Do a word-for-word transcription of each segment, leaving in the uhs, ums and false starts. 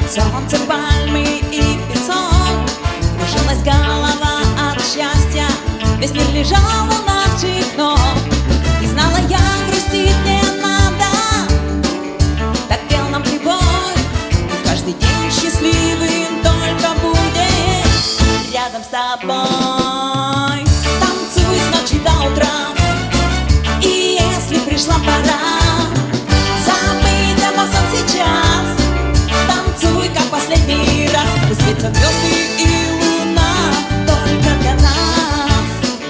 Солнце, пальмы и песок. Кружилась голова от счастья, весь мир лежал у наших ног. И знала я, грустить не надо, так пел нам прибой. И каждый день счастливым только будет рядом с тобой. Танцуй с ночи до утра, и если пришла пора забыть обо всем сейчас, танцуй, как последний раз. Пусть светят звезды и луна только для нас.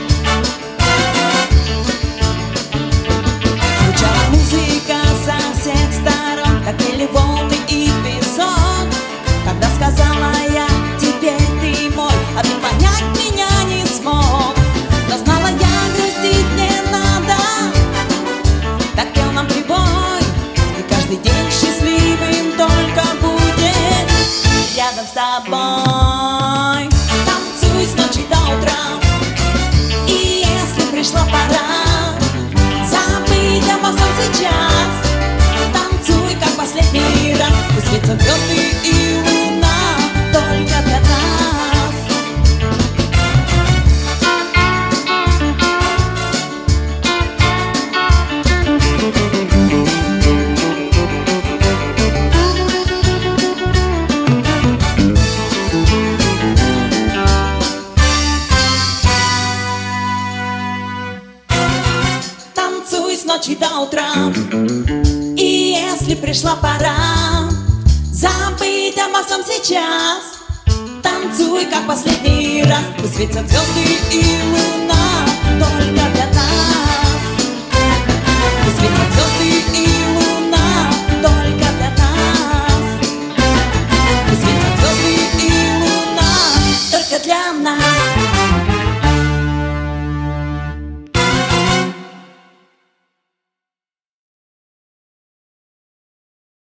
Звучала музыка со всех сторон, как пели волны и песок. Когда сказала я: теперь ты мой, а ты понять меня не смог. Но знала я, грустить не надо, так пел нам прибой. И каждый день счастливым только будет рядом с тобой. Танцуй с ночи до утра, и если пришла пора забыть обо всем сейчас, танцуй, как последний раз. Пусть светят звезды и луна только для нас. Танцуй с ночи до утра, и если пришла пора забыть обо всем сейчас, танцуй, как последний раз. Пусть светят звезды и луна только для нас. Пусть светят звезды